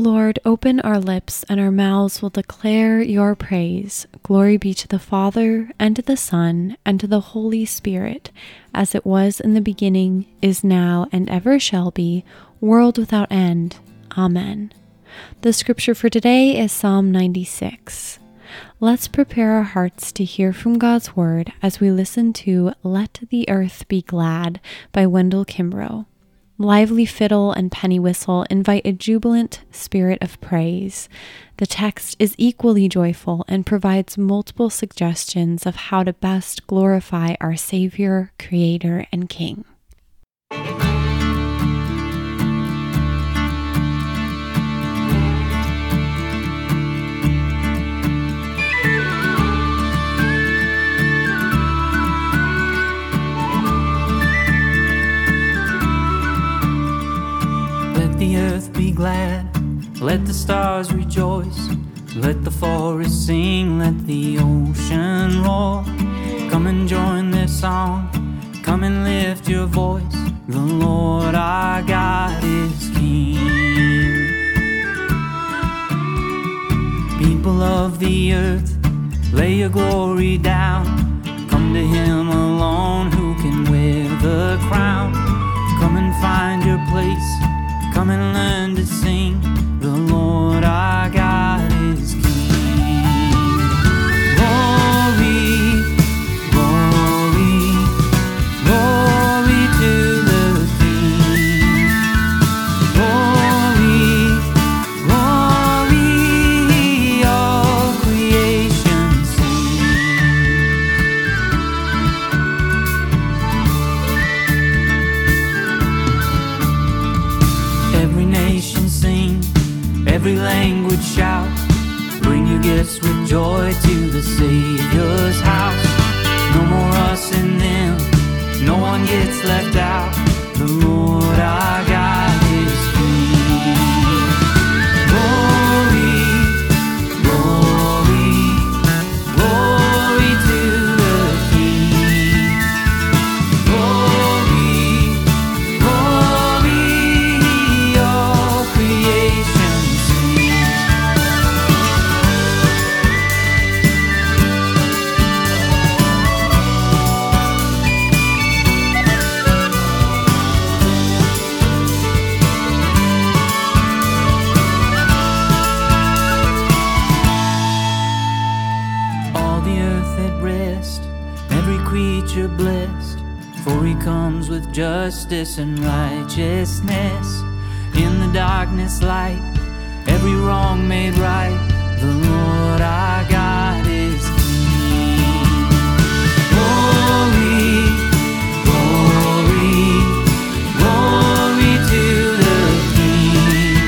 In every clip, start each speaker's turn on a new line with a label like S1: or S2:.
S1: Lord, open our lips, and our mouths will declare your praise. Glory be to the Father, and to the Son, and to the Holy Spirit, as it was in the beginning, is now, and ever shall be, world without end. Amen. The scripture for today is Psalm 96. Let's prepare our hearts to hear from God's word as we listen to Let the Earth Be Glad by Wendell Kimbrough. Lively fiddle and penny whistle invite a jubilant spirit of praise. The text is equally joyful and provides multiple suggestions of how to best glorify our Savior, Creator, and King.
S2: Let the earth be glad, let the stars rejoice, let the forest sing, let the ocean roar. Come and join their song, come and lift your voice. The Lord our God is King. People of the earth, lay your glory down. Come to Him alone who can wear the crown. Come and find your place, come and learn to sing. The Lord our God is King. Glory, glory, glory to the King. Glory, glory, all creation Every nation sing, every language shout. Bring your gifts with joy to the Savior's house. No more us and them, no one gets left out. The Lord our God is King. Glory, glory, glory to the King. Glory, glory, all creation sings. All the earth at rest, every creature blessed, for He comes with justice and righteousness. In the darkness light, every wrong made right. The Lord our God is King. Glory, glory, glory to the King.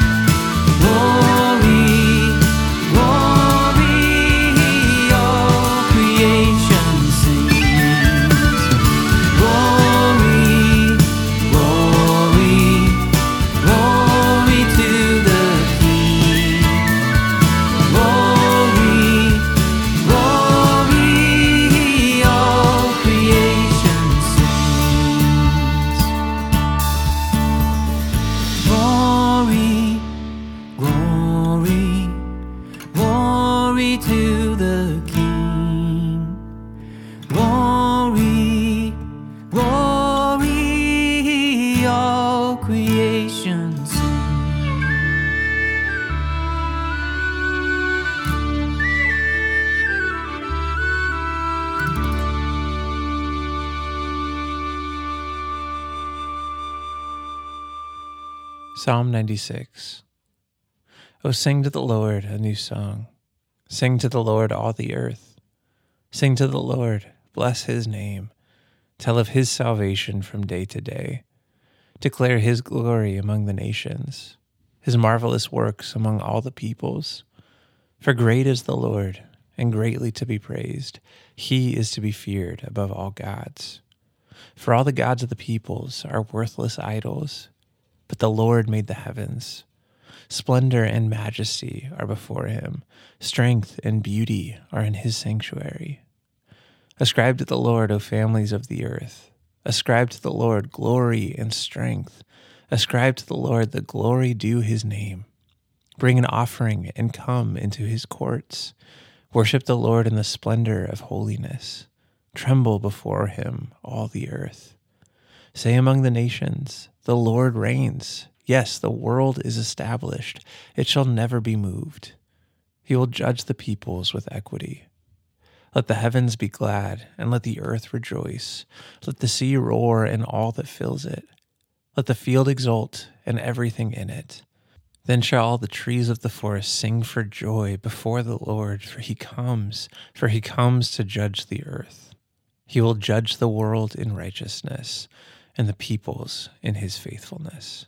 S2: Glory, glory, all creation sings. Glory, glory, glory to the King. Glory, glory, all creation sings. Glory, glory, glory to the King. Glory, glory, all creation sings.
S3: Psalm 96. O sing to the Lord a new song. Sing to the Lord all the earth. Sing to the Lord, bless His name. Tell of His salvation from day to day. Declare His glory among the nations, His marvelous works among all the peoples. For great is the Lord, and greatly to be praised. He is to be feared above all gods. For all the gods of the peoples are worthless idols, but the Lord made the heavens. Splendor and majesty are before Him. Strength and beauty are in His sanctuary. Ascribe to the Lord, O families of the earth. Ascribe to the Lord glory and strength. Ascribe to the Lord the glory due His name. Bring an offering and come into his courts. Worship the Lord in the splendor of holiness. Tremble before him, all the earth. Say among the nations, the Lord reigns. Yes, the world is established. It shall never be moved. He will judge the peoples with equity. Let the heavens be glad, and let the earth rejoice. Let the sea roar and all that fills it. Let the field exult and everything in it. Then shall all the trees of the forest sing for joy before the Lord, for he comes to judge the earth. He will judge the world in righteousness, and the peoples in his faithfulness.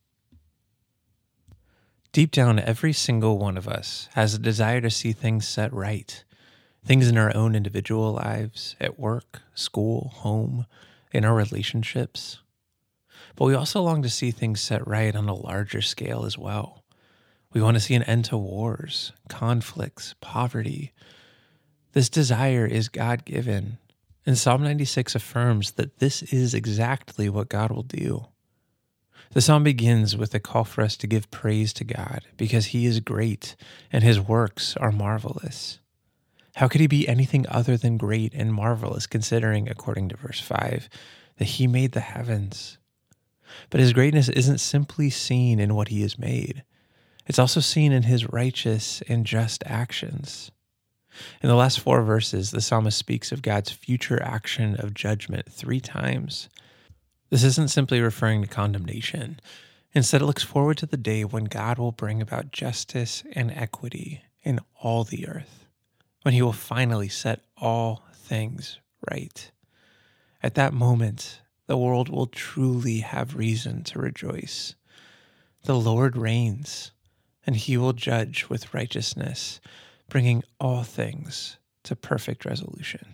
S3: Deep down, every single one of us has a desire to see things set right. Things in our own individual lives, at work, school, home, in our relationships. But we also long to see things set right on a larger scale as well. We want to see an end to wars, conflicts, poverty. This desire is God-given, and Psalm 96 affirms that this is exactly what God will do. The psalm begins with a call for us to give praise to God because he is great and his works are marvelous. How could he be anything other than great and marvelous, considering, according to verse 5, that he made the heavens? But his greatness isn't simply seen in what he has made. It's also seen in his righteous and just actions. In the last 4 verses, the psalmist speaks of God's future action of judgment 3 times. This isn't simply referring to condemnation. Instead, it looks forward to the day when God will bring about justice and equity in all the earth, when he will finally set all things right. At that moment, the world will truly have reason to rejoice. The Lord reigns, and he will judge with righteousness, bringing all things to perfect resolution.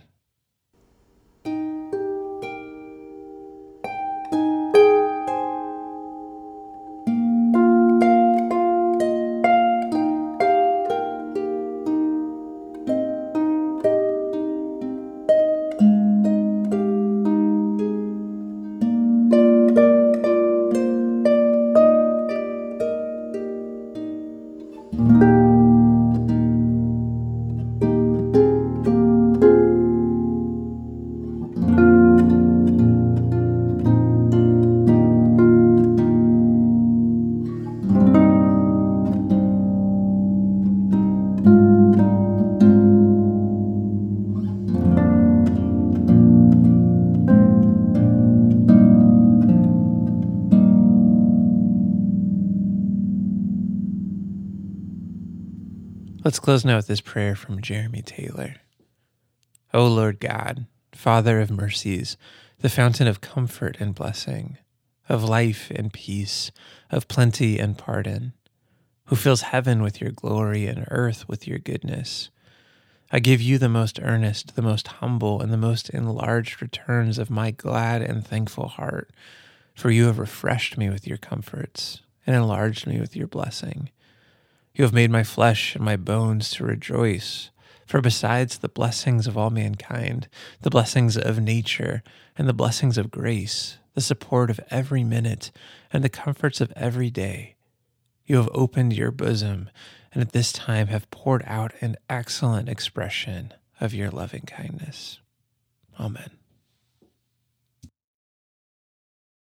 S3: Let's close now with this prayer from Jeremy Taylor. O Lord God, Father of mercies, the fountain of comfort and blessing, of life and peace, of plenty and pardon, who fills heaven with your glory and earth with your goodness, I give you the most earnest, the most humble, and the most enlarged returns of my glad and thankful heart, for you have refreshed me with your comforts and enlarged me with your blessing. You have made my flesh and my bones to rejoice, for besides the blessings of all mankind, the blessings of nature, and the blessings of grace, the support of every minute, and the comforts of every day, you have opened your bosom, and at this time have poured out an excellent expression of your loving kindness. Amen.